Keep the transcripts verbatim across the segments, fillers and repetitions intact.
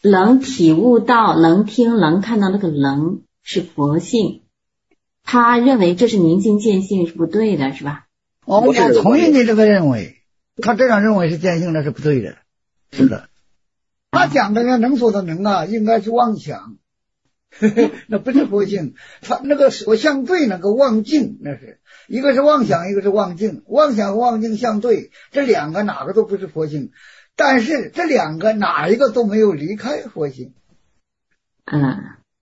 能体悟到、能听、能看到那个能是佛性，他认为这是明心见性是不对的，是吧？ 我我同意你这个认为，他这样认为是见性，那是不对的。是的，他讲的那能所的能啊，应该是妄想，呵呵，那不是佛性。他那个所相对那个妄境，那是一个是妄想，一个是妄境，妄想和妄境相对，这两个哪个都不是佛性。但是这两个哪一个都没有离开佛性。 嗯，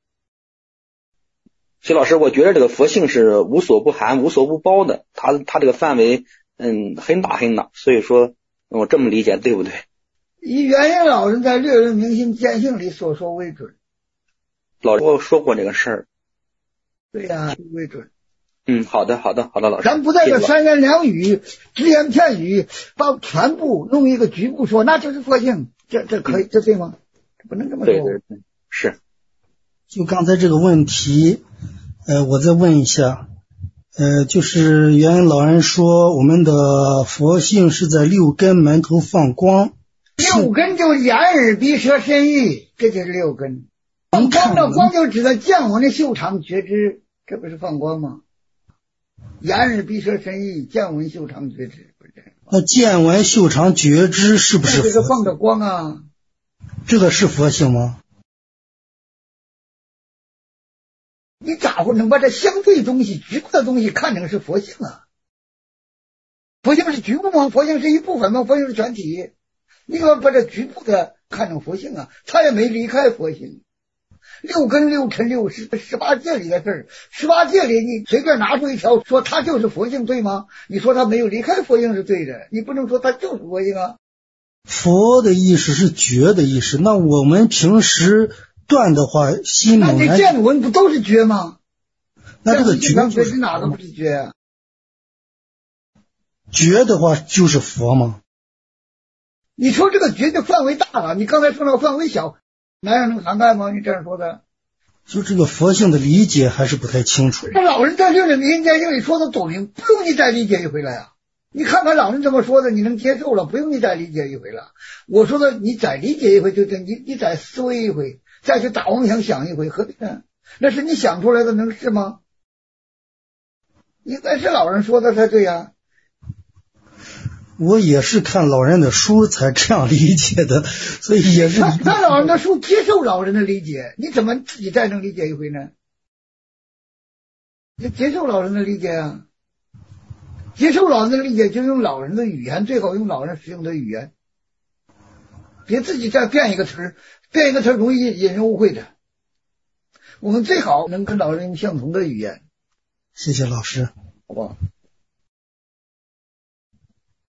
徐老师，我觉得这个佛性是无所不含、无所不包的，它它这个范围嗯很大很大，所以说我这么理解对不对？ 以元婴老人在《略论明心见性》里所说为准。 老师我说过这个事儿。 对呀、啊，为准。 嗯，好的，好的，好的，老师。 咱不在这三言两语、只言片语，把全部弄一个局部说，那就是佛性，这这可以，这对吗？不能这么说。 对对对，是。 就刚才这个问题，呃，我再问一下，呃，就是元老人说我们的佛性是在六根门头放光， 六根就眼耳鼻舌身意，这就是六根。放光的光就指的见闻的嗅尝觉知，这不是放光吗？眼耳鼻舌身意，见闻嗅尝觉知，不是这样。 那见闻嗅尝觉知是不是佛性？ 这个放着光啊， 这个是佛性吗？ 你咋会能把这相对东西、局部的东西看成是佛性啊？佛性是局部吗？佛性是一部分吗？佛性是全体。你要把这局部的看成佛性啊，他也没离开佛性。六根六尘六识十八界里的事儿，十八界里你随便拿出一条说它就是佛性，对吗？你说他没有离开佛性是对的，你不能说他就是佛性啊。 佛的意识是觉的意识，那我们平时断的话，心猛然， 那你见闻不都是觉吗？ 那这个觉就是哪个不是觉啊？ 觉的话就是佛吗？ 你说这个觉的范围大了，你刚才说那个范围小，哪样能涵盖吗？你这样说的， 就这个佛性的理解还是不太清楚。 这老人在六论明心见性里说的多明，不用你再理解一回了呀。你看看老人这么说的，你能接受了，不用你再理解一回了。我说的你再理解一回，就这你你再思维一回，再去打妄想想一回，何必呢？那是你想出来的，能是吗？应该是老人说的才对呀。 我也是看老人的书才这样理解的，所以也是看看老人的书，接受老人的理解，你怎么自己再能理解一回呢？你接受老人的理解啊，接受老人的理解就用老人的语言，最好用老人使用的语言，别自己再变一个词儿，变一个词儿容易引人误会的。我们最好能跟老人用相同的语言。 谢谢老师， 好不好？